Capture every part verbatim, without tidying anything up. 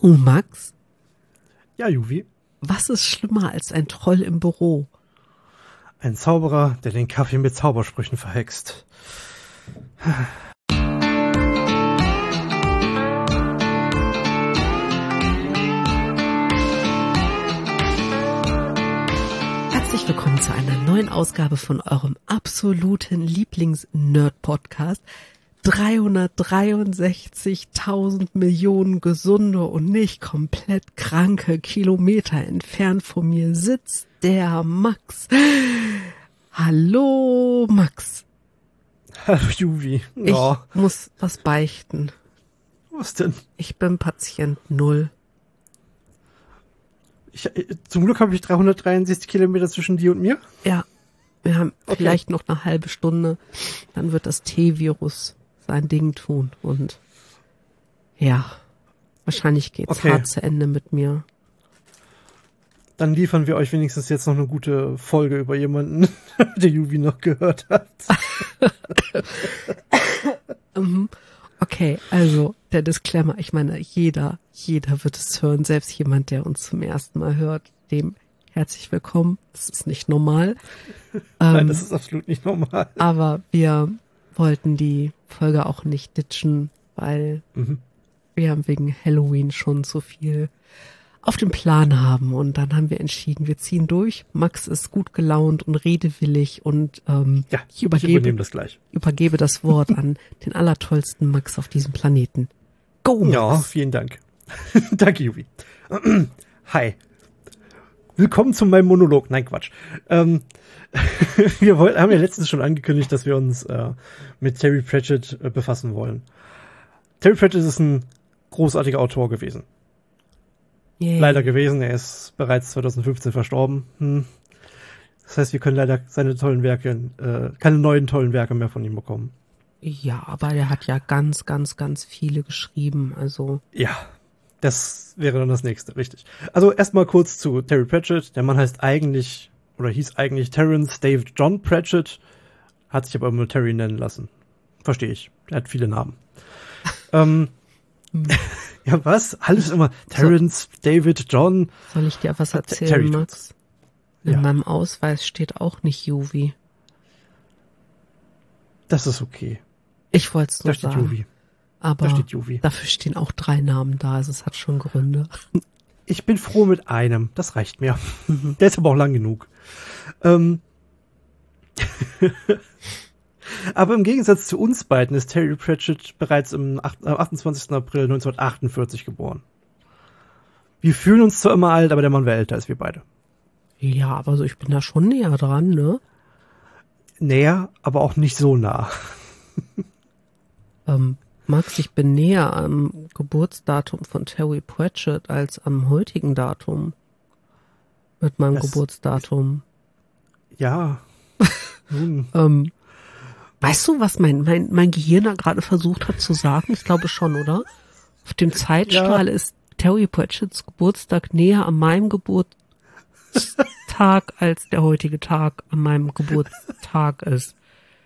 Du, Max? Ja, Juvi. Was ist schlimmer als ein Troll im Büro? Ein Zauberer, der den Kaffee mit Zaubersprüchen verhext. Herzlich willkommen zu einer neuen Ausgabe von eurem absoluten Lieblings-Nerd-Podcast. dreihundertdreiundsechzigtausend Millionen gesunde und nicht komplett kranke Kilometer entfernt von mir sitzt der Max. Hallo Max. Hallo Juvi. Ja. Ich muss was beichten. Was denn? Ich bin Patient Null. Ich, zum Glück habe ich dreihundertdreiundsechzig Kilometer zwischen dir und mir. Ja, wir haben Okay. vielleicht noch eine halbe Stunde, dann wird das T-Virus sein Ding tun und ja, wahrscheinlich geht's Okay. hart zu Ende mit mir. Dann liefern wir euch wenigstens jetzt noch eine gute Folge über jemanden, der Juvi noch gehört hat. Mhm. Okay, also der Disclaimer, ich meine, jeder, jeder wird es hören, selbst jemand, der uns zum ersten Mal hört, dem herzlich willkommen. Das ist nicht normal. Nein, Ähm, das ist absolut nicht normal. aber wir wollten die Folge auch nicht ditchen, weil Mhm. wir haben wegen Halloween schon so viel auf dem Plan haben und dann haben wir entschieden, wir ziehen durch. Max ist gut gelaunt und redewillig und ähm, Ja, ich ich übergebe, übernehme das gleich. übergebe das Wort an den allertollsten Max auf diesem Planeten. Go, Ja, Max! vielen Dank. Danke, Juvi. Hi. Willkommen zu meinem Monolog. Nein, Quatsch. Ähm, wir wollten, haben ja letztens schon angekündigt, dass wir uns äh, mit Terry Pratchett äh, befassen wollen. Terry Pratchett ist ein großartiger Autor gewesen. Yay. Leider gewesen. Er ist bereits zweitausendfünfzehn verstorben. Hm. Das heißt, wir können leider seine tollen Werke, äh, keine neuen tollen Werke mehr von ihm bekommen. Ja, aber der hat ja ganz, ganz, ganz viele geschrieben, also Ja, das wäre dann das nächste, richtig. Also erstmal kurz zu Terry Pratchett. Der Mann heißt eigentlich, oder hieß eigentlich Terence David John Pratchett, hat sich aber immer nur Terry nennen lassen. Verstehe ich. Er hat viele Namen. ähm, ja, was? Alles immer Terence, David, John. soll ich dir was Terry erzählen, tut's. Max? In Ja. meinem Ausweis steht auch nicht Juvi. Das ist okay. Ich wollte es Da nur steht sagen, Juvi. aber Da steht Juvi. dafür stehen auch drei Namen da, also es hat schon Gründe. Ich bin froh mit einem. Das reicht mir. Der ist aber auch lang genug. Ähm. Aber im Gegensatz zu uns beiden ist Terry Pratchett bereits am achtundzwanzigsten April neunzehnhundertachtundvierzig geboren. Wir fühlen uns zwar immer alt, aber der Mann war älter als wir beide. Ja, aber so, ich bin da schon näher dran, ne? Näher, aber auch nicht so nah. Ähm, Max, ich bin näher am Geburtsdatum von Terry Pratchett als am heutigen Datum. Mit meinem Das- Geburtsdatum. Ja. Nun, Ähm, weißt du, was mein, mein, mein Gehirn da gerade versucht hat zu sagen? Ich glaube schon, oder? Auf dem Zeitstrahl ist Terry Pratchetts Geburtstag näher an meinem Geburtstag als der heutige Tag an meinem Geburtstag ist.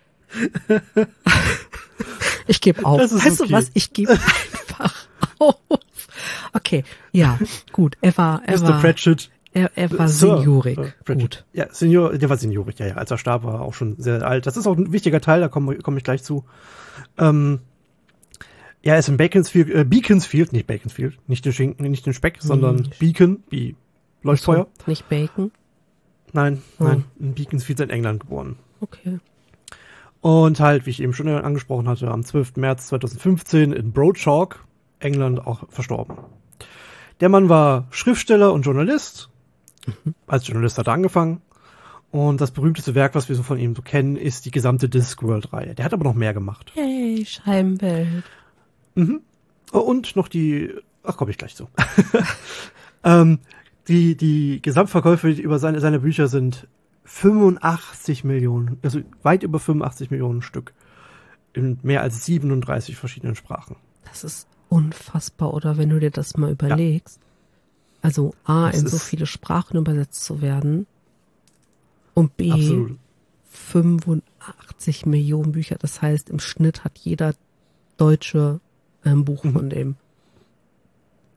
Ich gebe auf. Das ist Weißt okay. du was? Ich gebe einfach auf. Okay, ja, gut. Er war, er Mister war, Pratchett. er, er war Sir, seniorig. äh, Pratchett. Gut. Ja, Senior, der war seniorig, ja, ja. Als er starb, war er auch schon sehr alt. Das ist auch ein wichtiger Teil, da komme komm ich gleich zu. Ähm, ja, er ist in Beaconsfield, äh, Beaconsfield, nicht Beaconsfield, nicht den Schinken, nicht den Speck, sondern nicht. Beacon, wie Leuchtfeuer. So, nicht Bacon? Nein, Oh. nein, in Beaconsfield in England geboren. Okay. Und halt, wie ich eben schon angesprochen hatte, am zwölften März zweitausendfünfzehn in Broadchalk, England, auch verstorben. Der Mann war Schriftsteller und Journalist. Als Journalist hat er angefangen. Und das berühmteste Werk, was wir so von ihm so kennen, ist die gesamte Discworld-Reihe. Der hat aber noch mehr gemacht. Yay, Scheibenwelt. Mhm. Und noch die, ach, komme ich gleich zu. ähm, die, die Gesamtverkäufe über seine, seine Bücher sind fünfundachtzig Millionen, also weit über fünfundachtzig Millionen Stück. In mehr als siebenunddreißig verschiedenen Sprachen. Das ist unfassbar, oder? Wenn du dir das mal überlegst. Also A, Das in so ist- viele Sprachen übersetzt zu werden und B, Absolut. fünfundachtzig Millionen Bücher. Das heißt, im Schnitt hat jeder Deutsche ein Buch Mhm. von dem.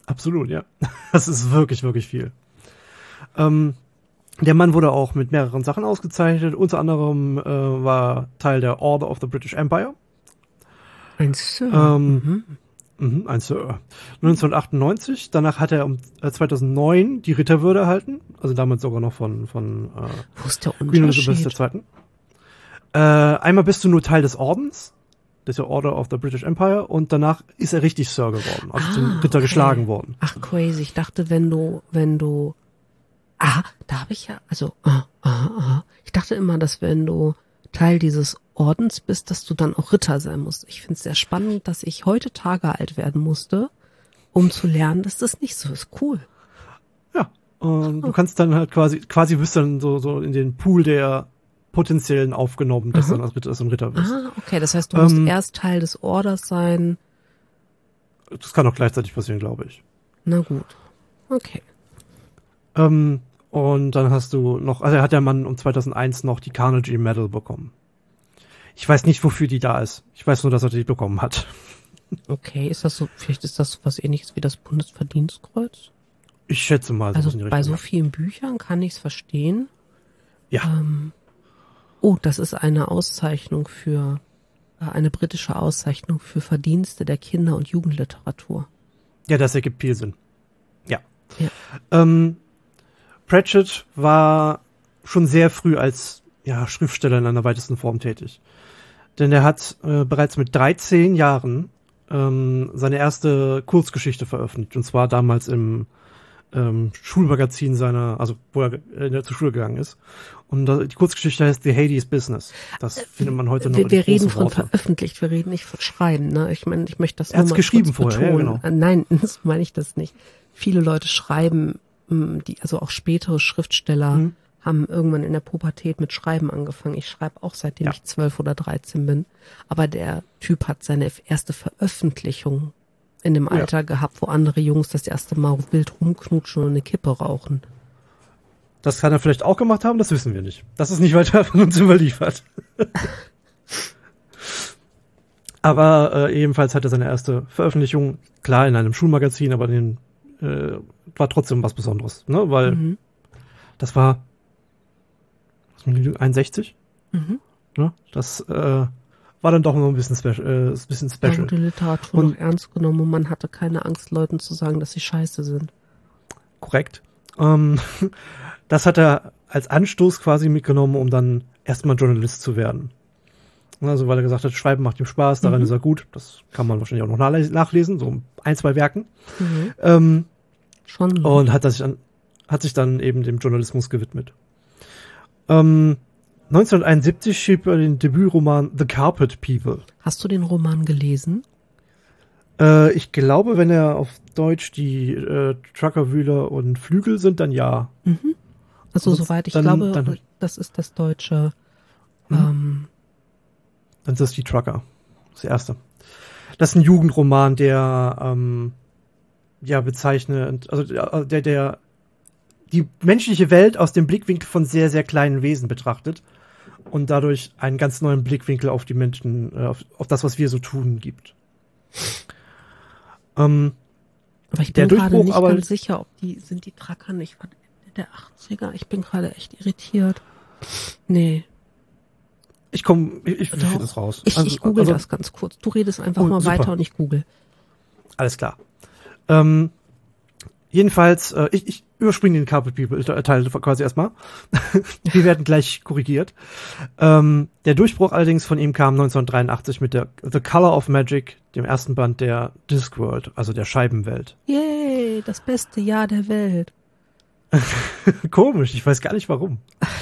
Absolut, ja. Das ist wirklich, wirklich viel. Ähm, der Mann wurde auch mit mehreren Sachen ausgezeichnet. Unter anderem äh, war Teil der Order of the British Empire. Ein Sir. Ähm, mhm. Ein Sir. neunzehnhundertachtundneunzig. Danach hat er um äh, zweitausendneun die Ritterwürde erhalten. Also damals sogar noch von, von äh, Wo ist der Queen Unterschied? Elizabeth der Zweiten. Äh, einmal bist du nur Teil des Ordens. Das ist der Order of the British Empire. Und danach ist er richtig Sir geworden. Also Ah, zum Ritter okay. geschlagen worden. Ach, crazy. Ich dachte, wenn du, wenn du, ah, da habe ich ja, also, ah, ah, ah. Ich dachte immer, dass wenn du Teil dieses Ordens bist, dass du dann auch Ritter sein musst. Ich finde es sehr spannend, dass ich heute Tage alt werden musste, um zu lernen, dass das nicht so ist. Cool. Ja. Und du kannst dann halt quasi, quasi bist dann so, so in den Pool der Potenziellen aufgenommen, dass Aha. du dann als Ritter, als ein Ritter bist. Ah, okay. Das heißt, du musst Ähm, erst Teil des Orders sein. Das kann auch gleichzeitig passieren, glaube ich. Na gut. Okay. Ähm, und dann hast du noch, also hat der Mann um zweitausendeins noch die Carnegie Medal bekommen. Ich weiß nicht, wofür die da ist. Ich weiß nur, dass er die bekommen hat. Okay. Ist das so, vielleicht ist das so was ähnliches wie das Bundesverdienstkreuz? Ich schätze mal. Also in die bei Richtung, so vielen Büchern kann ich es verstehen. ja. Ähm, oh, das ist eine Auszeichnung für, äh, eine britische Auszeichnung für Verdienste der Kinder- und Jugendliteratur. Ja, das ergibt viel Sinn. Ja. Ja. Ähm, Pratchett war schon sehr früh als ja, Schriftsteller in einer weitesten Form tätig. Denn er hat äh, bereits mit dreizehn Jahren ähm, seine erste Kurzgeschichte veröffentlicht. Und zwar damals im ähm, Schulmagazin seiner, also wo er äh, zur Schule gegangen ist. Und das, die Kurzgeschichte heißt The Hades Business. Das findet man heute noch Wir, in wir große reden von Worte. veröffentlicht, wir reden nicht von Schreiben. Ne? Ich meine, ich möchte das Er nur hat's mal geschrieben kurz vorher, ja, betonen. genau. Äh, Nein, das meine ich das nicht. Viele Leute schreiben, mh, die, also auch spätere Schriftsteller Mhm. haben irgendwann in der Pubertät mit Schreiben angefangen. Ich schreibe auch seitdem Ja. ich zwölf oder dreizehn bin. Aber der Typ hat seine erste Veröffentlichung in dem Ja. Alter gehabt, wo andere Jungs das erste Mal wild rumknutschen und eine Kippe rauchen. Das kann er vielleicht auch gemacht haben, das wissen wir nicht. Das ist nicht weiter von uns überliefert. Aber äh, ebenfalls hat er seine erste Veröffentlichung, klar in einem Schulmagazin, aber den, äh, war trotzdem was Besonderes, ne? Weil Mhm. das war einundsechzig, Mhm. ne? Das äh, war dann doch noch ein bisschen special. Äh, ein bisschen Da special. wurde Literatur Und- noch ernst genommen und man hatte keine Angst, Leuten zu sagen, dass sie scheiße sind. Korrekt. Ähm, das hat er als Anstoß quasi mitgenommen, um dann erstmal Journalist zu werden. Also weil er gesagt hat, Schreiben macht ihm Spaß, daran Mhm. ist er gut. Das kann man wahrscheinlich auch noch nachle- nachlesen, so ein, zwei Werken. Mhm. Ähm, Schon. und hat, das sich an, hat sich dann eben dem Journalismus gewidmet. Ähm, neunzehnhunderteinundsiebzig schrieb er den Debütroman The Carpet People. Hast du den Roman gelesen? Äh, ich glaube, wenn er auf Deutsch die äh, Truckerwühler und Flügel sind, dann ja. Mhm. Also Sonst- soweit ich dann- glaube, dann- das ist das deutsche. Mhm. Ähm, Dann ist das die Trucker. Das erste. Das ist ein Jugendroman, der ähm, ja bezeichnet, also der, der, der die menschliche Welt aus dem Blickwinkel von sehr, sehr kleinen Wesen betrachtet und dadurch einen ganz neuen Blickwinkel auf die Menschen, äh, auf, auf das, was wir so tun, gibt. Ähm, aber ich Der bin gerade Durchbruch, nicht aber- ganz sicher, ob die, sind die Tracker nicht von Ende der achtziger? Ich bin gerade echt irritiert. Nee. ich komme, ich, ich Doch. finde das raus. Ich, Also- ich google also- das ganz kurz. Du redest einfach Oh, mal super. weiter und ich google. Alles klar. Ähm, jedenfalls, äh, ich, ich überspringe den Carpet People Teil quasi erstmal. Wir werden gleich korrigiert. Ähm, der Durchbruch allerdings von ihm kam neunzehnhundertdreiundachtzig mit der The Color of Magic, dem ersten Band der Discworld, also der Scheibenwelt. Yay, das beste Jahr der Welt. Komisch, ich weiß gar nicht warum.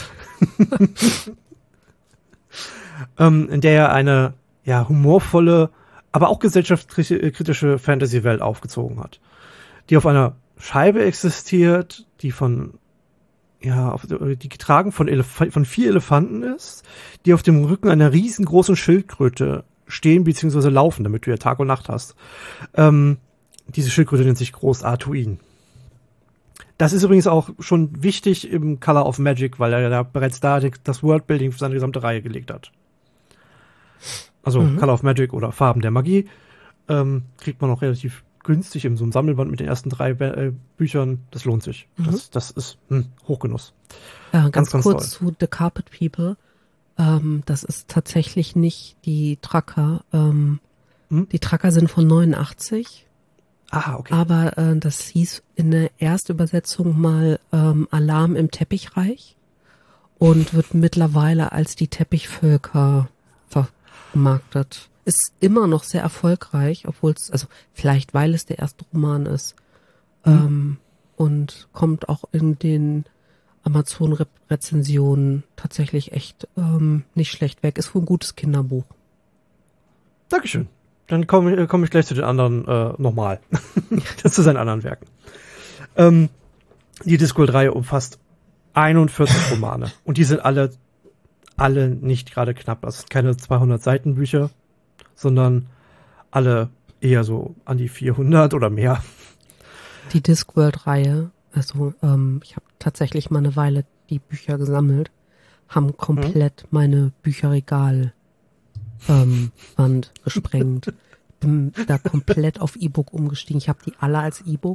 ähm, in der er eine ja humorvolle, aber auch gesellschaftskritische Fantasy-Welt aufgezogen hat, die auf einer Scheibe existiert, die von ja, auf, die getragen von, Elef- von vier Elefanten ist, die auf dem Rücken einer riesengroßen Schildkröte stehen bzw. laufen, damit du ja Tag und Nacht hast. Ähm, diese Schildkröte nennt sich Groß Artuin. Das ist übrigens auch schon wichtig im Color of Magic, weil er ja bereits da das Worldbuilding für seine gesamte Reihe gelegt hat. Also Mhm. Color of Magic oder Farben der Magie ähm, kriegt man auch relativ günstig in so einem Sammelband mit den ersten drei äh, Büchern. Das lohnt sich. Mhm. Das, das ist hm, Hochgenuss. Ja, ganz, ganz, ganz kurz toll. Zu The Carpet People. Ähm, das ist tatsächlich nicht die Tracker. Ähm, hm? Die Tracker sind von neunundachtzig. Ah, okay. Aber äh, das hieß in der Erstübersetzung mal ähm, Alarm im Teppichreich und wird mittlerweile als die Teppichvölker vermarktet. Ist immer noch sehr erfolgreich, obwohl es, also vielleicht weil es der erste Roman ist, mhm. ähm, und kommt auch in den Amazon-Rezensionen tatsächlich echt ähm, nicht schlecht weg. Ist wohl ein gutes Kinderbuch. Dankeschön. Dann komme komm ich gleich zu den anderen äh, nochmal. Zu seinen anderen Werken. Ähm, die Discworld-Reihe umfasst einundvierzig Romane. Und die sind alle, alle nicht gerade knapp. Das sind keine zweihundert Seiten Bücher, sondern alle eher so an die vierhundert oder mehr. Die Discworld-Reihe, also ähm, ich habe tatsächlich mal eine Weile die Bücher gesammelt, haben komplett hm? meine Bücherregal Ähm, Wand gesprengt. Bin da komplett auf E-Book umgestiegen. Ich habe die alle als E-Book.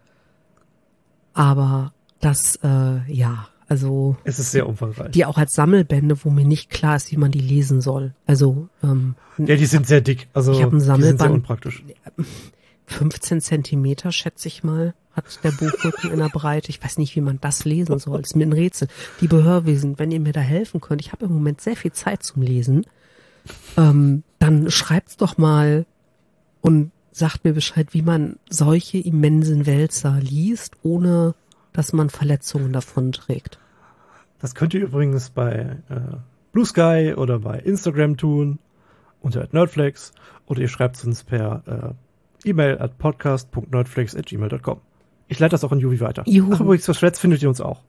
Aber das, äh, ja, also. Es ist sehr umfangreich. Die auch als Sammelbände, wo mir nicht klar ist, wie man die lesen soll. Also, ähm. Ja, die sind sehr dick. Also, ich habe ein Sammelband. Die sind sehr unpraktisch. fünfzehn Zentimeter, schätze ich mal, hat der Buchrücken in der Breite. Ich weiß nicht, wie man das lesen soll. Das ist mir ein Rätsel. Liebe Hörwesen, wenn ihr mir da helfen könnt. Ich habe im Moment sehr viel Zeit zum Lesen. Ähm, dann schreibt's doch mal und sagt mir Bescheid, wie man solche immensen Wälzer liest, ohne dass man Verletzungen davon trägt. Das könnt ihr übrigens bei äh, Blue Sky oder bei Instagram tun, unter nerdflex, oder ihr schreibt uns per äh, E-Mail at podcast punkt nerdflex at gmail punkt com. Ich leite das auch an Juvi weiter. Juhu. Ach, übrigens, für Threads findet ihr uns auch.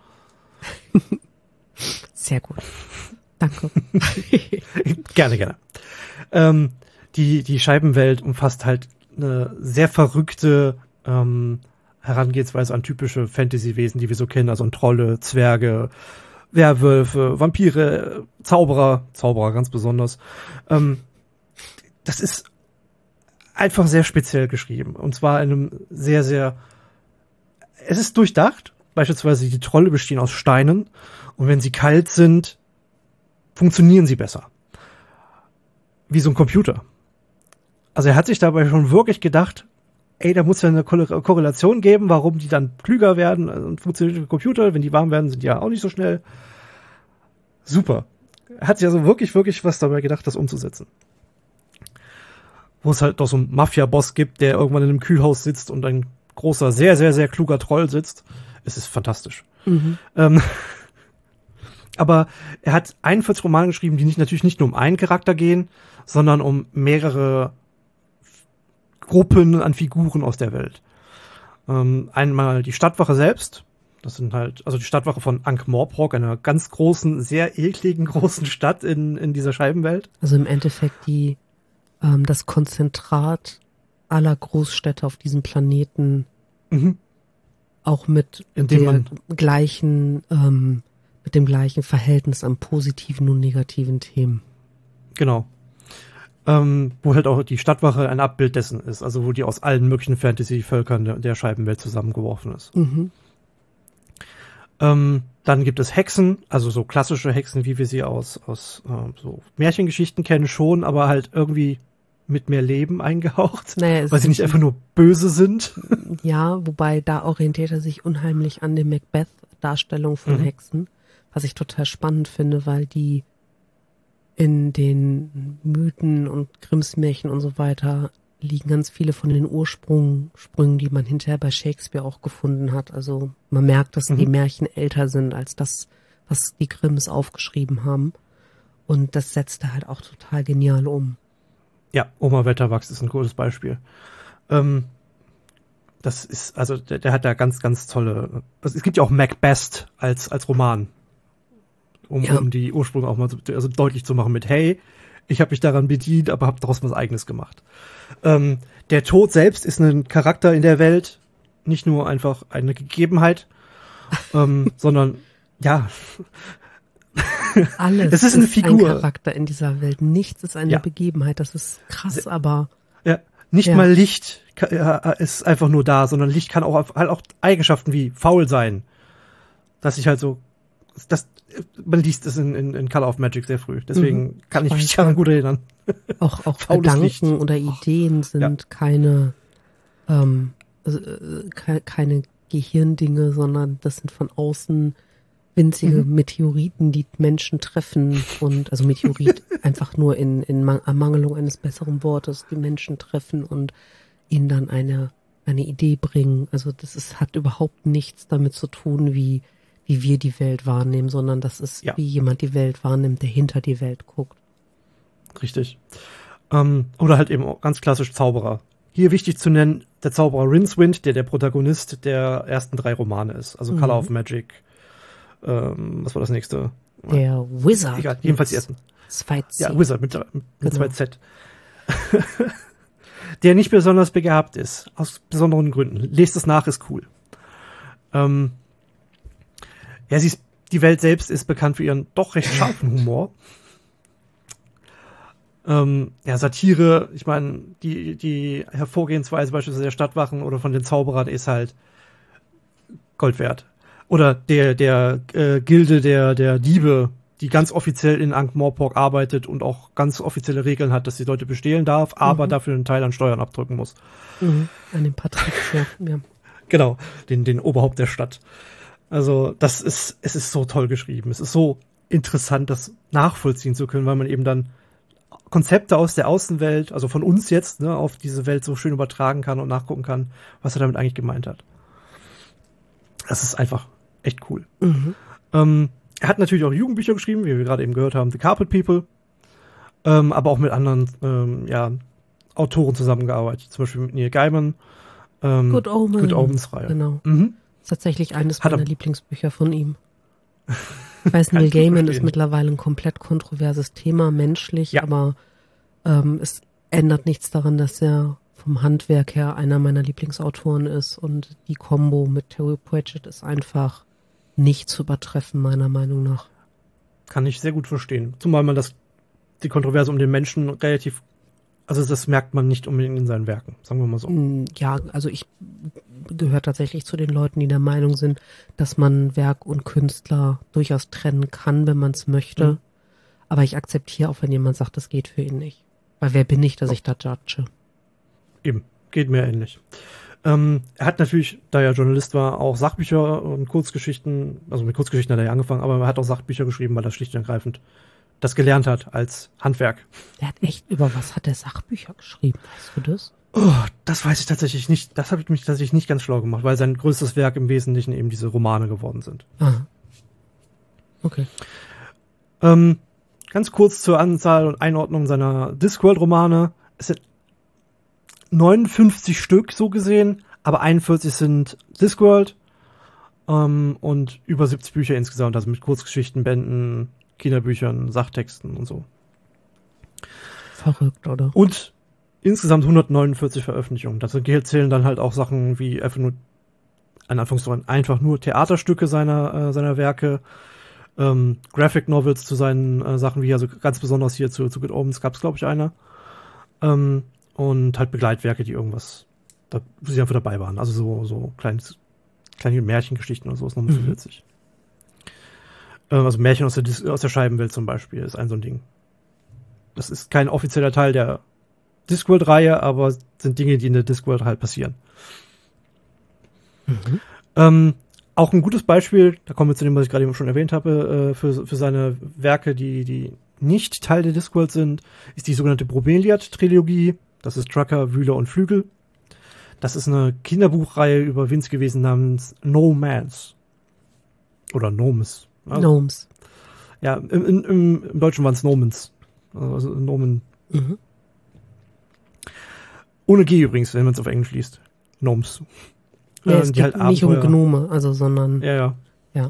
Sehr gut. Danke. Gerne, gerne. Ähm, die, die Scheibenwelt umfasst halt eine sehr verrückte ähm, Herangehensweise an typische Fantasy-Wesen, die wir so kennen, also Trolle, Zwerge, Werwölfe, Vampire, Zauberer, Zauberer ganz besonders. Ähm, das ist einfach sehr speziell geschrieben. Und zwar in einem sehr, sehr, es ist durchdacht. Beispielsweise die Trolle bestehen aus Steinen und wenn sie kalt sind, funktionieren sie besser. Wie so ein Computer. Also er hat sich dabei schon wirklich gedacht, ey, da muss ja eine Korrelation geben, warum die dann klüger werden und funktionieren Computer, wenn die warm werden, sind die ja auch nicht so schnell. Super. Er hat sich also wirklich, wirklich was dabei gedacht, das umzusetzen. Wo es halt noch so einen Mafia-Boss gibt, der irgendwann in einem Kühlhaus sitzt und ein großer, sehr, sehr, sehr kluger Troll sitzt. Es ist fantastisch. Mhm. Ähm, aber er hat einundvierzig Romane geschrieben, die nicht, natürlich nicht nur um einen Charakter gehen, sondern um mehrere Gruppen an Figuren aus der Welt. Ähm, einmal die Stadtwache selbst. Das sind halt, also die Stadtwache von Ankh-Morpork, einer ganz großen, sehr ekligen großen Stadt in, in dieser Scheibenwelt. Also im Endeffekt die, ähm, das Konzentrat aller Großstädte auf diesem Planeten. Mhm. Auch mit Indem der gleichen, ähm, mit dem gleichen Verhältnis an positiven und negativen Themen. Genau. Ähm, wo halt auch die Stadtwache ein Abbild dessen ist, also wo die aus allen möglichen Fantasy-Völkern der, der Scheibenwelt zusammengeworfen ist. Mhm. Ähm, dann gibt es Hexen, also so klassische Hexen, wie wir sie aus, aus äh, so Märchengeschichten kennen, schon, aber halt irgendwie mit mehr Leben eingehaucht, naja, weil sie nicht einfach nur böse sind. Ja, wobei da orientiert er sich unheimlich an der Macbeth-Darstellung von mhm. Hexen, was ich total spannend finde, weil die in den Mythen und Grimmsmärchen und so weiter liegen ganz viele von den Ursprüngen, Sprüngen, die man hinterher bei Shakespeare auch gefunden hat. Also man merkt, dass mhm. die Märchen älter sind als das, was die Grimms aufgeschrieben haben. Und das setzt er halt auch total genial um. Ja, Oma Wetterwachs ist ein gutes Beispiel. Ähm, das ist, also der, der hat da ganz, ganz tolle, also es gibt ja auch Macbeth als, als Roman. Um, ja. um die Ursprünge auch mal so, also deutlich zu machen mit, hey, ich habe mich daran bedient, aber habe daraus was Eigenes gemacht. Ähm, der Tod selbst ist ein Charakter in der Welt, nicht nur einfach eine Gegebenheit, ähm, sondern, ja, alles das ist eine Figur. Ein Charakter in dieser Welt. Nichts ist eine ja. Begebenheit. Das ist krass, aber ja, nicht ja. mal Licht ist einfach nur da, sondern Licht kann auch halt auch Eigenschaften wie faul sein. Dass ich halt so, das, man liest es in, in, in Color of Magic sehr früh. Deswegen mhm. kann ich mich daran gut erinnern. Auch, auch Gedanken Licht. Oder Ideen sind ja. keine, ähm, äh, keine Gehirndinge, sondern das sind von außen winzige mhm. Meteoriten, die Menschen treffen und, also Meteorit einfach nur in, in Ermangelung eines besseren Wortes, die Menschen treffen und ihnen dann eine, eine Idee bringen. Also das ist, hat überhaupt nichts damit zu tun, wie, wie wir die Welt wahrnehmen, sondern das ist, ja. wie jemand die Welt wahrnimmt, der hinter die Welt guckt. Richtig. Ähm, oder halt eben auch ganz klassisch Zauberer. Hier wichtig zu nennen, der Zauberer Rincewind, der der Protagonist der ersten drei Romane ist. Also mhm. Color of Magic. Ähm, was war das nächste? Der Wizard. Egal, jedenfalls die ersten. zwei C. Ja, Wizard mit, mit genau. zwei Z. Der nicht besonders begabt ist. Aus besonderen Gründen. Lest es nach, ist cool. Ähm, ja, sie ist, die Welt selbst ist bekannt für ihren doch recht scharfen Humor. Ähm, ja, Satire, ich meine, die, die Hervorgehensweise beispielsweise der Stadtwachen oder von den Zauberern ist halt Gold wert. Oder der, der äh, Gilde der, der Diebe, die ganz offiziell in Ankh-Morpork arbeitet und auch ganz offizielle Regeln hat, dass sie Leute bestehlen darf, mhm. aber dafür einen Teil an Steuern abdrücken muss. Mhm. An den Patrizier, ja. Genau, den, den Oberhaupt der Stadt. Also, das ist, es ist so toll geschrieben. Es ist so interessant, das nachvollziehen zu können, weil man eben dann Konzepte aus der Außenwelt, also von uns jetzt, ne, auf diese Welt so schön übertragen kann und nachgucken kann, was er damit eigentlich gemeint hat. Das ist einfach echt cool. Mhm. Ähm, er hat natürlich auch Jugendbücher geschrieben, wie wir gerade eben gehört haben, The Carpet People, ähm, aber auch mit anderen ähm, ja, Autoren zusammengearbeitet, zum Beispiel mit Neil Gaiman. Ähm, Good Omens. Good Omens Reihe. Genau. Mhm. Das ist tatsächlich eines hat meiner er- Lieblingsbücher von ihm. Ich weiß, Neil Gaiman ist mittlerweile ein komplett kontroverses Thema, menschlich, ja. aber ähm, es ändert nichts daran, dass er vom Handwerk her einer meiner Lieblingsautoren ist und die Kombo mit Terry Pratchett ist einfach nicht zu übertreffen, meiner Meinung nach. Kann ich sehr gut verstehen. Zumal man das, die Kontroverse um den Menschen relativ, also das merkt man nicht unbedingt in seinen Werken, sagen wir mal so. Ja, also ich gehöre tatsächlich zu den Leuten, die der Meinung sind, dass man Werk und Künstler durchaus trennen kann, wenn man es möchte. Mhm. Aber ich akzeptiere auch, wenn jemand sagt, das geht für ihn nicht. Weil wer bin ich, dass ich da judge? Eben, geht mir ähnlich. Ähm, er hat natürlich, da er Journalist war, auch Sachbücher und Kurzgeschichten, also mit Kurzgeschichten hat er ja angefangen, aber er hat auch Sachbücher geschrieben, weil er schlicht und ergreifend das gelernt hat als Handwerk. Er hat echt, über was hat er Sachbücher geschrieben, weißt du das? Oh, das weiß ich tatsächlich nicht. Das habe ich mich tatsächlich nicht ganz schlau gemacht, weil sein größtes Werk im Wesentlichen eben diese Romane geworden sind. Aha. Okay. Ähm, ganz kurz zur Anzahl und Einordnung seiner Discworld-Romane. Es sind neunundfünfzig Stück, so gesehen, aber einundvierzig sind Discworld ähm, und über siebzig Bücher insgesamt, also mit Kurzgeschichten, Bänden, Kinderbüchern, Sachtexten und so. Verrückt, oder? Und insgesamt hundertneunundvierzig Veröffentlichungen. Dazu zählen dann halt auch Sachen wie einfach nur, in Anführungszeichen, einfach nur Theaterstücke seiner, äh, seiner Werke, ähm, Graphic Novels zu seinen äh, Sachen, wie also ganz besonders hier zu, zu Good Omens gab es, glaube ich, eine. Ähm, und halt Begleitwerke, die irgendwas, da, wo sie einfach dabei waren. Also so, so kleines, kleine Märchengeschichten oder so ist noch Mhm. zusätzlich. Ähm, also Märchen aus der, Dis- aus der Scheibenwelt zum Beispiel ist ein so ein Ding. Das ist kein offizieller Teil der Discworld-Reihe, aber sind Dinge, die in der Discworld halt passieren. Mhm. Ähm, auch ein gutes Beispiel, da kommen wir zu dem, was ich gerade eben schon erwähnt habe, äh, für, für seine Werke, die, die nicht Teil der Discworld sind, ist die sogenannte Bromeliad-Trilogie. Das ist Trucker, Wühler und Flügel. Das ist eine Kinderbuchreihe über Winzgewesen namens Gnomans. Oder Gnomes. Also, Gnomes. ja, im, im, im, im Deutschen waren es Gnomens. Also Nomen. Mhm. Ohne G übrigens, wenn man es auf Englisch liest. Gnomes. Ja, Ähm, es die geht halt nicht um Abenteuer- Gnome, also sondern Ja, ja. ja.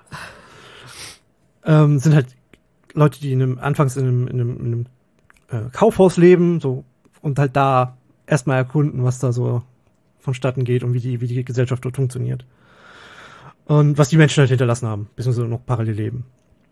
Ähm, sind halt Leute, die in einem, anfangs in einem, in einem, in einem äh, Kaufhaus leben, so, und halt da erstmal erkunden, was da so vonstatten geht und wie die, wie die Gesellschaft dort funktioniert. Und was die Menschen halt hinterlassen haben, beziehungsweise noch parallel leben.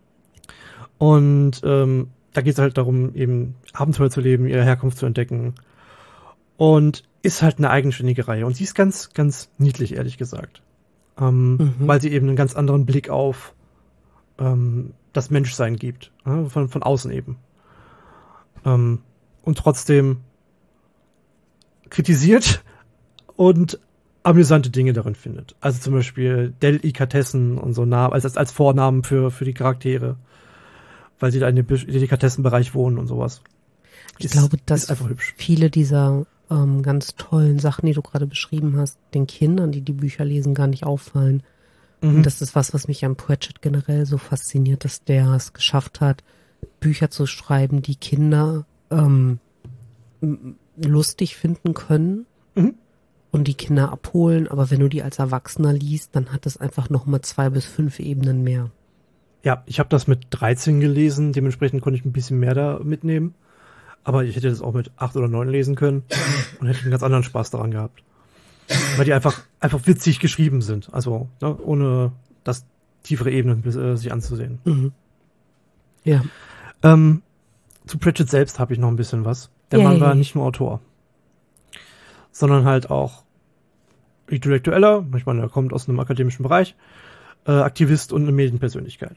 Und ähm, da geht es halt darum, eben Abenteuer zu leben, ihre Herkunft zu entdecken. Und ist halt eine eigenständige Reihe. Und sie ist ganz, ganz niedlich, ehrlich gesagt. Ähm, mhm. Weil sie eben einen ganz anderen Blick auf ähm, das Menschsein gibt. Ja, von, von außen eben. Ähm, und trotzdem kritisiert und amüsante Dinge darin findet. Also zum Beispiel Delikatessen und so Namen, also als, als Vornamen für, für die Charaktere. Weil sie da in dem Delikatessenbereich wohnen und sowas. Ich ist, glaube, dass viele dieser ähm, ganz tollen Sachen, die du gerade beschrieben hast, den Kindern, die die Bücher lesen, gar nicht auffallen. Mhm. Und das ist was, was mich an Pratchett generell so fasziniert, dass der es geschafft hat, Bücher zu schreiben, die Kinder ähm, lustig finden können mhm. und die Kinder abholen. Aber wenn du die als Erwachsener liest, dann hat es einfach nochmal zwei bis fünf Ebenen mehr. Ja, ich habe das mit dreizehn gelesen, dementsprechend konnte ich ein bisschen mehr da mitnehmen. Aber ich hätte das auch mit acht oder neun lesen können und hätte einen ganz anderen Spaß daran gehabt. Weil die einfach einfach witzig geschrieben sind. Also, ne, ohne das tiefere Ebenen äh, sich anzusehen. Mhm. Ja. Ähm, zu Pratchett selbst habe ich noch ein bisschen was. Der Yay. Mann war nicht nur Autor, sondern halt auch Intellektueller. Ich meine, er kommt aus einem akademischen Bereich. Äh, Aktivist und eine Medienpersönlichkeit.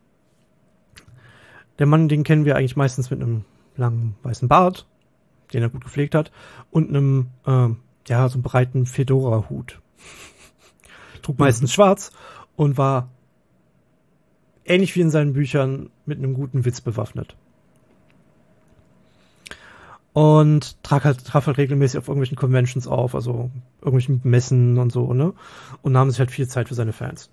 Der Mann, den kennen wir eigentlich meistens mit einem langen weißen Bart, den er gut gepflegt hat, und einem, äh, ja, so einem breiten Fedora-Hut. Trug meistens mhm. schwarz und war ähnlich wie in seinen Büchern mit einem guten Witz bewaffnet. Und traf halt, traf halt regelmäßig auf irgendwelchen Conventions auf, also irgendwelchen Messen und so, ne? Und nahm sich halt viel Zeit für seine Fans.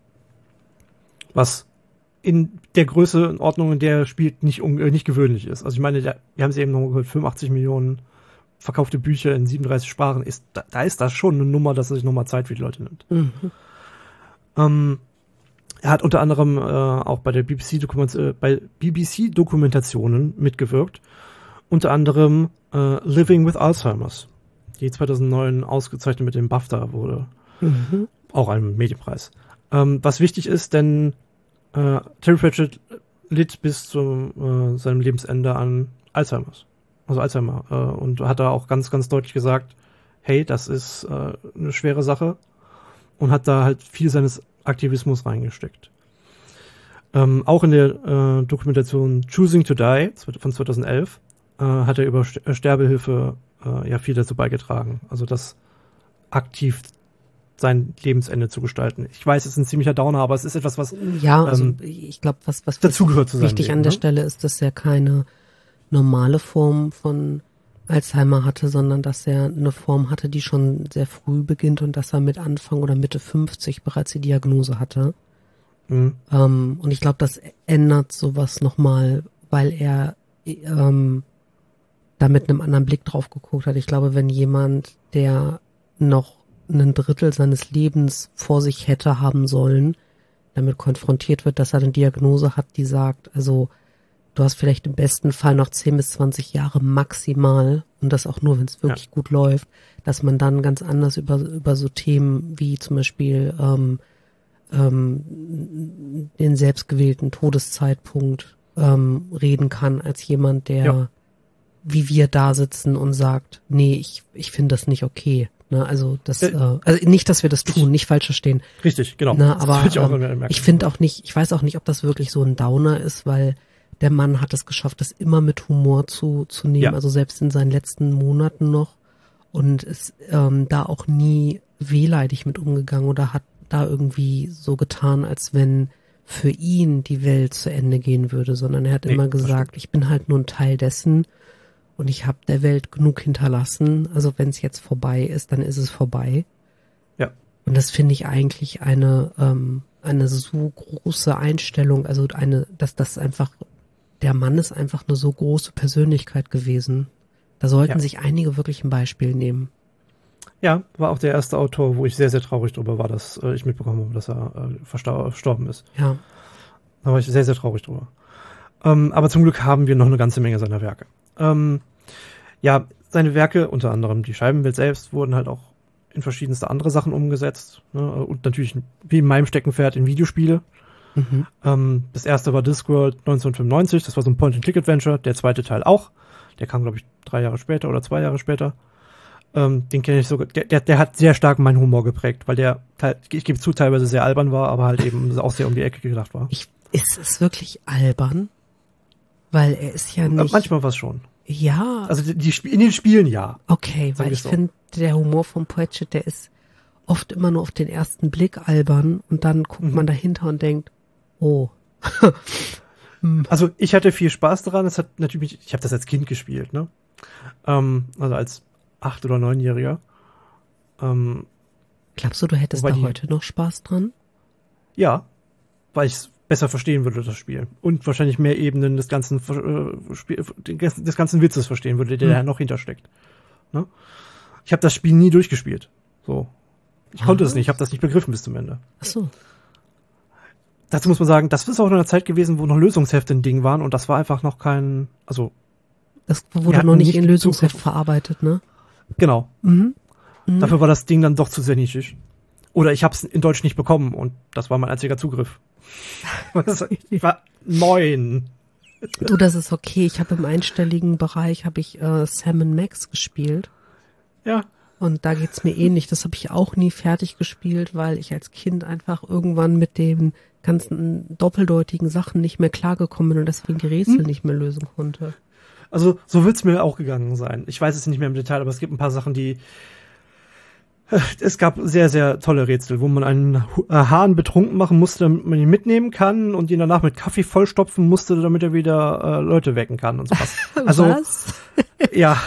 Was in der Größenordnung, in der er spielt, nicht, äh, nicht gewöhnlich ist. Also ich meine, der, wir haben es eben noch gehört, fünfundachtzig Millionen verkaufte Bücher in siebenunddreißig Sprachen. Ist, da, da ist das schon eine Nummer, dass er sich nochmal Zeit für die Leute nimmt. Mhm. Ähm, er hat unter anderem äh, auch bei der B B C-Dokument, äh, bei B B C-Dokumentationen mitgewirkt. Unter anderem äh, Living with Alzheimer's, die zweitausendneun ausgezeichnet mit dem BAFTA wurde. Mhm. Auch einem Medienpreis. Ähm, was wichtig ist, denn äh, Terry Pratchett litt bis zu äh, seinem Lebensende an Alzheimer's. Also Alzheimer. Äh, und hat da auch ganz, ganz deutlich gesagt, hey, das ist äh, eine schwere Sache. Und hat da halt viel seines Aktivismus reingesteckt. Ähm, auch in der äh, Dokumentation Choosing to Die von zweitausendelf äh, hat er über Ster- Sterbehilfe äh, ja viel dazu beigetragen. Also das aktiv sein Lebensende zu gestalten. Ich weiß, es ist ein ziemlicher Downer, aber es ist etwas, was ja, also ähm, ich glaube, was was dazugehört zu sein. Wichtig Leben, an der ne? Stelle ist, dass er keine normale Form von Alzheimer hatte, sondern dass er eine Form hatte, die schon sehr früh beginnt und dass er mit Anfang oder Mitte fünfzig bereits die Diagnose hatte. Mhm. Ähm, und ich glaube, das ändert sowas nochmal, weil er ähm, da mit einem anderen Blick drauf geguckt hat. Ich glaube, wenn jemand, der noch ein Drittel seines Lebens vor sich hätte haben sollen, damit konfrontiert wird, dass er eine Diagnose hat, die sagt, also du hast vielleicht im besten Fall noch zehn bis zwanzig Jahre maximal und das auch nur, wenn es wirklich ja. gut läuft, dass man dann ganz anders über über so Themen wie zum Beispiel ähm, ähm, den selbstgewählten Todeszeitpunkt ähm, reden kann, als jemand, der ja. wie wir da sitzen und sagt, nee, ich ich finde das nicht okay. Ne, also das, äh, äh, also nicht, dass wir das tun, nicht falsch verstehen. Richtig, genau. Ne, aber ich, ähm, ich finde auch nicht, ich weiß auch nicht, ob das wirklich so ein Downer ist, weil der Mann hat es geschafft, das immer mit Humor zu zu nehmen, ja. also selbst in seinen letzten Monaten noch und ist ähm, da auch nie wehleidig mit umgegangen oder hat da irgendwie so getan, als wenn für ihn die Welt zu Ende gehen würde, sondern er hat nee, immer gesagt, ich bin halt nur ein Teil dessen. Und ich habe der Welt genug hinterlassen. Also wenn es jetzt vorbei ist, dann ist es vorbei. Ja. Und das finde ich eigentlich eine ähm, eine so große Einstellung. Also eine, dass das einfach, der Mann ist einfach eine so große Persönlichkeit gewesen. Da sollten ja. sich einige wirklich ein Beispiel nehmen. Ja, war auch der erste Autor, wo ich sehr, sehr traurig drüber war, dass äh, ich mitbekommen habe, dass er äh, verstor- verstorben ist. Ja. Da war ich sehr, sehr traurig drüber. Ähm, aber zum Glück haben wir noch eine ganze Menge seiner Werke. Ähm, ja, seine Werke, unter anderem die Scheibenwelt selbst, wurden halt auch in verschiedenste andere Sachen umgesetzt. Ne? Und natürlich, wie in meinem Steckenpferd, in Videospiele. Mhm. Ähm, das erste war Discworld neunzehnhundertfünfundneunzig, das war so ein Point-and-Click-Adventure. Der zweite Teil auch. Der kam, glaube ich, drei Jahre später oder zwei Jahre später. Ähm, den kenne ich sogar. Der, der, der hat sehr stark meinen Humor geprägt, weil der, ich gebe zu, teilweise sehr albern war, aber halt eben auch sehr um die Ecke gedacht war. Ich, ist es wirklich albern? Weil er ist ja nicht... Manchmal war es schon. Ja. Also die, die, in den Spielen ja. Okay, weil ich so. finde, der Humor von Pratchett, der ist oft immer nur auf den ersten Blick albern und dann guckt mhm. man dahinter und denkt, oh. Also ich hatte viel Spaß daran. Es hat natürlich, ich habe das als Kind gespielt, ne? Ähm, also als acht- oder neunjähriger. Ähm, Glaubst du, du hättest da die, heute noch Spaß dran? Ja, weil ich es besser verstehen würde, das Spiel. Und wahrscheinlich mehr Ebenen des ganzen, äh, Spiel, des ganzen Witzes verstehen würde, der hm. da noch hintersteckt. Ne? Ich habe das Spiel nie durchgespielt. So. Ich ah. konnte es nicht, ich habe das nicht begriffen bis zum Ende. Ach so. Dazu muss man sagen, das ist auch in einer Zeit gewesen, wo noch Lösungshefte ein Ding waren und das war einfach noch kein, also das wurde noch nicht in Lösungsheft Zugriff. verarbeitet, ne? Genau. Mhm. Mhm. Dafür war das Ding dann doch zu sehr nischig. Oder ich habe es in Deutsch nicht bekommen und das war mein einziger Zugriff. Ich war neun. Du, das ist okay. Ich habe im einstelligen Bereich habe ich äh, Sam and Max gespielt. Ja. Und da geht's mir ähnlich. Das habe ich auch nie fertig gespielt, weil ich als Kind einfach irgendwann mit den ganzen doppeldeutigen Sachen nicht mehr klargekommen bin und deswegen die Rätsel hm. nicht mehr lösen konnte. Also so wird's mir auch gegangen sein. Ich weiß es nicht mehr im Detail, aber es gibt ein paar Sachen, die es gab sehr, sehr tolle Rätsel, wo man einen Hahn betrunken machen musste, damit man ihn mitnehmen kann und ihn danach mit Kaffee vollstopfen musste, damit er wieder äh, Leute wecken kann und sowas. Also, was? Ja.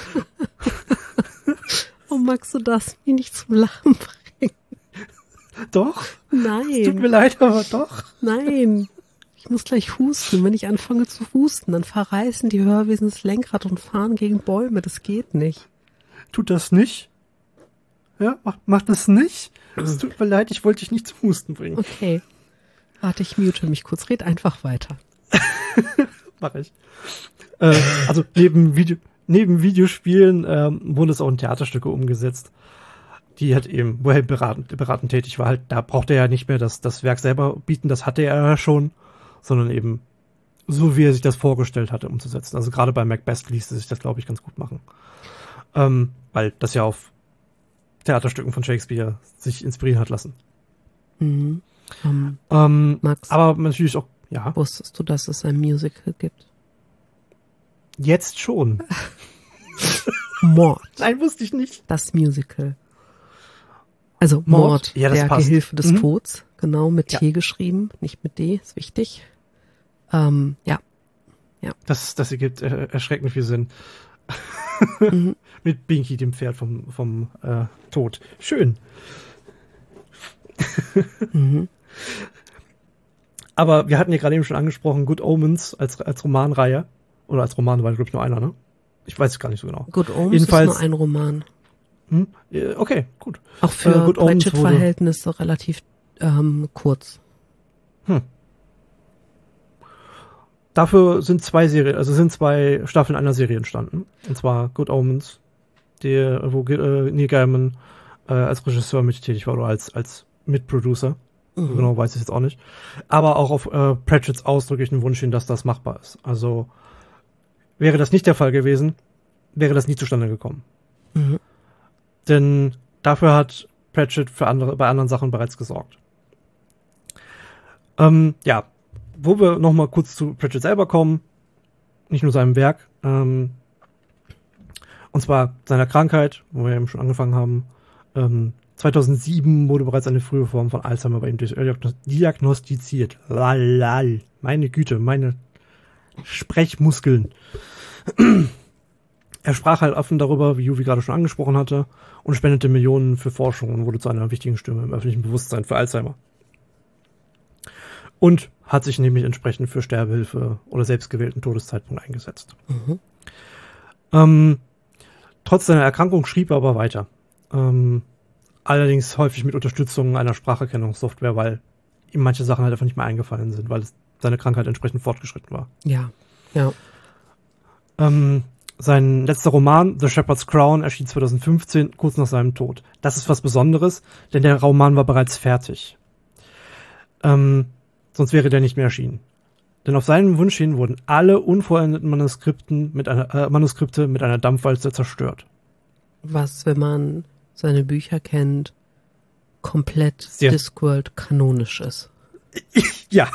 Oh, magst du das mir nicht zum Lachen bringen? Doch? Nein. Tut mir leid, aber doch. Nein. Ich muss gleich husten. Wenn ich anfange zu husten, dann verreißen die Hörwesen das Lenkrad und fahren gegen Bäume. Das geht nicht. Tut das nicht? Ja, mach, mach das nicht. Es tut mir leid, ich wollte dich nicht zum Husten bringen. Okay. Warte, ich mute mich kurz. Red einfach weiter. Mach ich. Äh, also neben, Video, neben Videospielen ähm, wurden es auch in Theaterstücke umgesetzt, die halt eben, wo er beratend, beratend tätig war. Halt, da brauchte er ja nicht mehr das, das Werk selber bieten, das hatte er ja schon, sondern eben so, wie er sich das vorgestellt hatte, umzusetzen. Also gerade bei Macbeth ließ sich das, glaube ich, ganz gut machen. Ähm, weil das ja auf Theaterstücken von Shakespeare sich inspirieren hat lassen. Mhm. Um, ähm, Max, aber natürlich auch, ja. Wusstest du, dass es ein Musical gibt? Jetzt schon. Mord. Nein, wusste ich nicht. Das Musical. Also Mord, Mord? Ja, das der passt. Gehilfe des mhm. Todes. Genau, mit ja. T geschrieben, nicht mit D, ist wichtig. Ähm, ja. ja. Das, das ergibt äh, erschreckend viel Sinn. mhm. Mit Binky, dem Pferd vom, vom äh, Tod. Schön. mhm. Aber wir hatten ja gerade eben schon angesprochen, Good Omens als, als Romanreihe. Oder als Roman war, glaube ich, nur einer, ne? Ich weiß es gar nicht so genau. Good Omens Jedenfalls, ist nur ein Roman. Hm? Okay, gut. Auch für äh, Pratchett-Verhältnisse relativ ähm, kurz. Hm. Dafür sind zwei Serien, also sind zwei Staffeln einer Serie entstanden. Und zwar Good Omens, der, wo äh, Neil Gaiman äh, als Regisseur mit tätig war oder als, als Mitproducer. Mhm. Genau, weiß ich jetzt auch nicht. Aber auch auf äh, Pratchetts ausdrücklichen Wunsch hin, dass das machbar ist. Also wäre das nicht der Fall gewesen, wäre das nie zustande gekommen. Mhm. Denn dafür hat Pratchett für andere, bei anderen Sachen bereits gesorgt. Ähm, ja, wo wir noch mal kurz zu Pratchett selber kommen, nicht nur seinem Werk, ähm, und zwar seiner Krankheit, wo wir eben schon angefangen haben. Ähm, zweitausendsieben wurde bereits eine frühe Form von Alzheimer bei ihm diagnostiziert. Lalal. Meine Güte, meine Sprechmuskeln. Er sprach halt offen darüber, wie Juvi gerade schon angesprochen hatte, und spendete Millionen für Forschung und wurde zu einer wichtigen Stimme im öffentlichen Bewusstsein für Alzheimer. Und hat sich nämlich entsprechend für Sterbehilfe oder selbstgewählten Todeszeitpunkt eingesetzt. Mhm. Ähm, trotz seiner Erkrankung schrieb er aber weiter. Ähm, allerdings häufig mit Unterstützung einer Spracherkennungssoftware, weil ihm manche Sachen halt einfach nicht mehr eingefallen sind, weil es, seine Krankheit entsprechend fortgeschritten war. Ja, ja. Ähm, sein letzter Roman, The Shepherd's Crown, erschien zweitausendfünfzehn, kurz nach seinem Tod. Das ist was Besonderes, denn der Roman war bereits fertig. Ähm, sonst wäre der nicht mehr erschienen. Denn auf seinen Wunsch hin wurden alle unvollendeten Manuskripten mit einer, äh, Manuskripte mit einer Dampfwalze zerstört. was, wenn man seine Bücher kennt, komplett Sehr. Discworld kanonisch ist. Ja.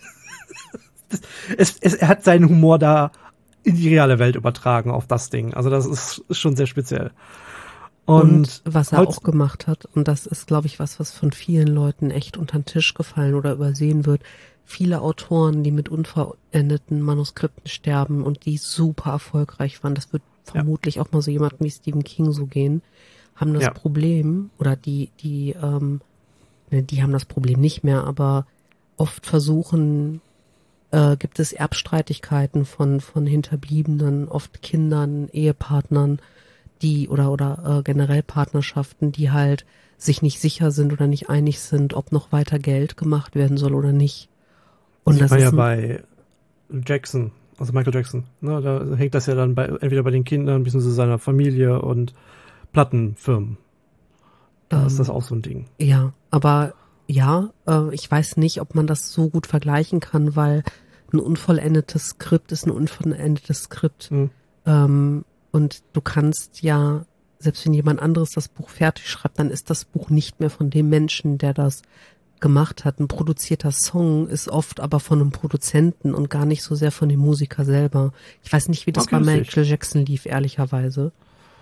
Das, es, es, er hat seinen Humor da in die reale Welt übertragen auf das Ding. Also das ist, ist schon sehr speziell. Und, Und was er auch gemacht hat, und das ist, glaube ich, was, was von vielen Leuten echt unter den Tisch gefallen oder übersehen wird, viele Autoren, die mit unvollendeten Manuskripten sterben und die super erfolgreich waren, das wird Ja. vermutlich auch mal so jemandem wie Stephen King so gehen, haben das Ja. Problem, oder die, die, ähm, ne, die haben das Problem nicht mehr, aber oft versuchen, äh, gibt es Erbstreitigkeiten von, von Hinterbliebenen, oft Kindern, Ehepartnern, die oder oder äh, generell Partnerschaften, die halt sich nicht sicher sind oder nicht einig sind, ob noch weiter Geld gemacht werden soll oder nicht. Und sieht das man ist ja ein, bei Jackson, also Michael Jackson. Ne, da hängt das ja dann bei, entweder bei den Kindern, bzw. seiner Familie und Plattenfirmen. Da ähm, ist das auch so ein Ding. ja, aber ja, äh, ich weiß nicht, ob man das so gut vergleichen kann, weil ein unvollendetes Skript ist ein unvollendetes Skript. Hm. Ähm, und du kannst ja, selbst wenn jemand anderes das Buch fertig schreibt, dann ist das Buch nicht mehr von dem Menschen, der das gemacht hat. Ein produzierter Song ist oft aber von einem Produzenten und gar nicht so sehr von dem Musiker selber. Ich weiß nicht, wie das Okay, bei das sehe Michael Jackson lief, ehrlicherweise.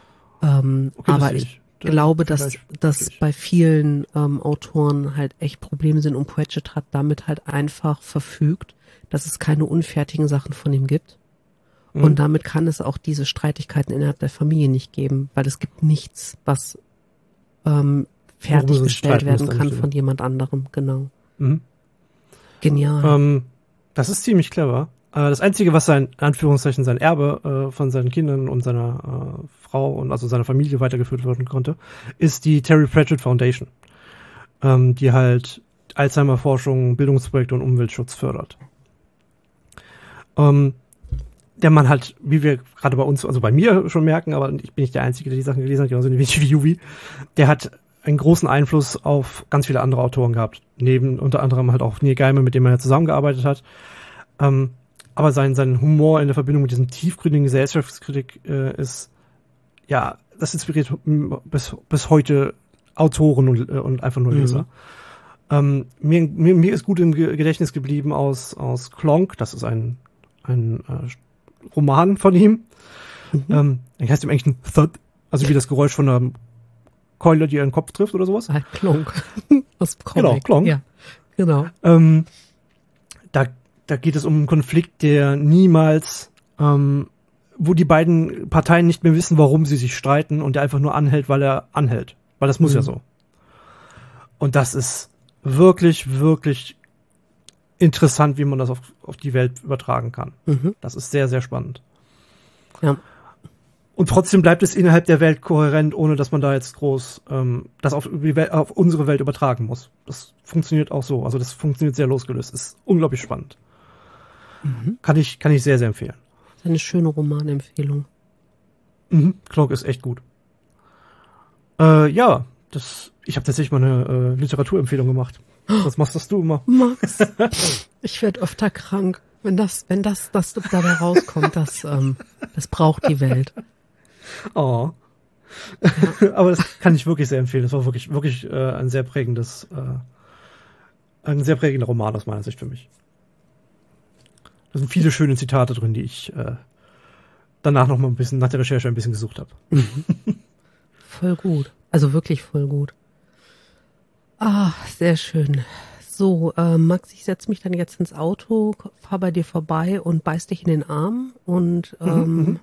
Ähm, Okay, das aber sehe ich Da- glaube, dass, vielleicht dass verstehe ich. bei vielen ähm, Autoren halt echt Probleme sind und Pratchett hat damit halt einfach verfügt, dass es keine unfertigen Sachen von ihm gibt. Mhm. Und damit kann es auch diese Streitigkeiten innerhalb der Familie nicht geben, weil es gibt nichts, was ähm, Worüber sie sich fertiggestellt streiten werden müssen an kann der Stelle. von jemand anderem. Genau. Mhm. Genial. Ähm, das ist ziemlich clever. Äh, das Einzige, was sein, in Anführungszeichen, sein Erbe äh, von seinen Kindern und seiner äh, Frau und also seiner Familie weitergeführt werden konnte, ist die Terry Pratchett Foundation, ähm, die halt Alzheimer-Forschung, Bildungsprojekte und Umweltschutz fördert. Ähm, der Mann hat, wie wir gerade bei uns, also bei mir schon merken, aber ich bin nicht der Einzige, der die Sachen gelesen hat, genauso wenig wie Yuvi, der hat einen großen Einfluss auf ganz viele andere Autoren gehabt. Neben unter anderem halt auch Neil Gaiman, mit dem er zusammengearbeitet hat. Ähm, aber sein, sein Humor in der Verbindung mit diesem tiefgründigen Gesellschaftskritik äh, ist, ja, das inspiriert m- bis, bis heute Autoren und, äh, und einfach nur Leser. Mhm. Ähm, mir, mir, mir ist gut im Ge- Gedächtnis geblieben aus, aus Klonk, das ist ein, ein äh, Roman von ihm. Mhm. Ähm, der heißt im Englischen Thud, also wie das Geräusch von einer Keule, die einen Kopf trifft oder sowas. Halt Klonk. Aus Comic. Genau, Klonk. Ja, genau. Ähm, da, da geht es um einen Konflikt, der niemals, ähm, wo die beiden Parteien nicht mehr wissen, warum sie sich streiten und der einfach nur anhält, weil er anhält. Weil das muss Mhm. ja so. Und das ist wirklich, wirklich interessant, wie man das auf, auf die Welt übertragen kann. Mhm. Das ist sehr, sehr spannend. Ja. Und trotzdem bleibt es innerhalb der Welt kohärent, ohne dass man da jetzt groß ähm, das auf, die Welt, auf unsere Welt übertragen muss. Das funktioniert auch so. Also das funktioniert sehr losgelöst. Ist unglaublich spannend. Mhm. Kann ich, kann ich sehr, sehr empfehlen. Das ist eine schöne Romanempfehlung. Mhm. Klonk ist echt gut. Äh, ja, das, ich habe tatsächlich mal eine äh, Literaturempfehlung gemacht. Was machst das du immer? Max, ich werde öfter krank. Wenn das, wenn das, das dabei rauskommt, das, ähm, das braucht die Welt. Oh. Aber das kann ich wirklich sehr empfehlen. Das war wirklich, wirklich äh, ein sehr prägendes, äh, ein sehr prägender Roman aus meiner Sicht für mich. Da sind viele schöne Zitate drin, die ich äh, danach noch mal ein bisschen, nach der Recherche ein bisschen gesucht habe. Voll gut. Also wirklich voll gut. Ah, sehr schön. So, äh, Max, ich setze mich dann jetzt ins Auto, fahr bei dir vorbei und beiß dich in den Arm und ähm, mhm.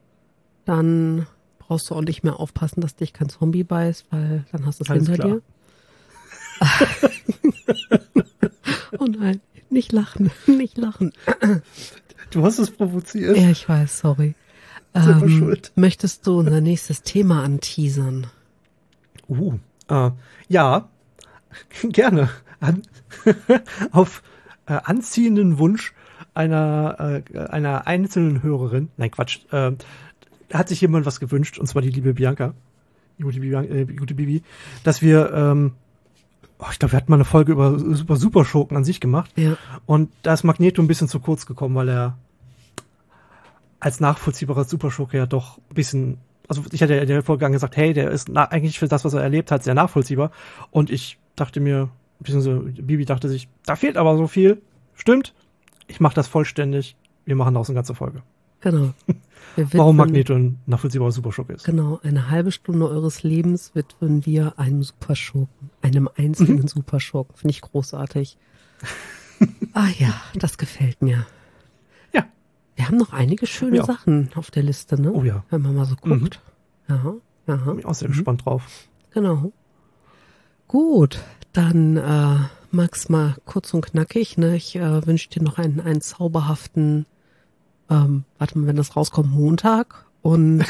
dann brauchst du auch nicht mehr aufpassen, dass dich kein Zombie beißt, weil dann hast du es Alles hinter klar. dir. Oh nein, nicht lachen, nicht lachen. Du hast es provoziert. Ja, ich weiß, sorry. Selber Ähm, schuld. möchtest du unser nächstes Thema anteasern? Uh, äh, ja, gerne. An, auf äh, anziehenden Wunsch einer, äh, einer einzelnen Hörerin, nein Quatsch, äh, hat sich jemand was gewünscht, und zwar die liebe Bianca, die gute, Bian äh, gute Bibi, dass wir, ähm, oh, ich glaube, wir hatten mal eine Folge über Super Superschurken an sich gemacht, Ja. und da ist Magneto ein bisschen zu kurz gekommen, weil er als nachvollziehbarer Superschurke ja doch ein bisschen also ich hatte ja in der Vorgang gesagt, hey, der ist na, eigentlich für das, was er erlebt hat, sehr nachvollziehbar. Und ich dachte mir, beziehungsweise Bibi dachte sich, da fehlt aber so viel. Stimmt, ich mache das vollständig. Wir machen daraus eine ganze Folge. Genau. Warum Magneto ein nachvollziehbarer Superschurke ist. Genau, eine halbe Stunde eures Lebens widmen wir einem Superschurken, einem einzelnen mhm. Superschurken. Finde ich großartig. Ah ja, das gefällt mir. Ja. Wir haben noch einige schöne Sachen auf der Liste, ne? Oh ja. Wenn man mal so guckt. Mhm. Ja, ja. Bin ich auch sehr mhm. gespannt drauf. Genau. Gut, dann äh, Max, mal kurz und knackig. Ne? Ich äh, wünsche dir noch einen, einen zauberhaften, ähm, warte mal, wenn das rauskommt, Montag. Und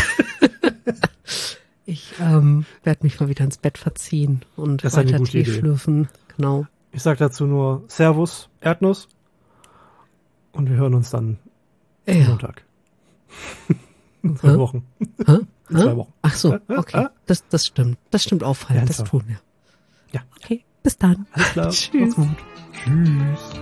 ich ähm, werde mich mal wieder ins Bett verziehen und das weiter Tee Idee. schlürfen. Genau. Ich sage dazu nur Servus, Erdnuss. Und wir hören uns dann ja. Montag. In zwei Hä? Wochen. Hä? In zwei Wochen. Ach so, okay. Das, das stimmt. Das stimmt auffallend. Das tun wir. Ja. Okay, bis dann. Alles klar. Tschüss. Tschüss.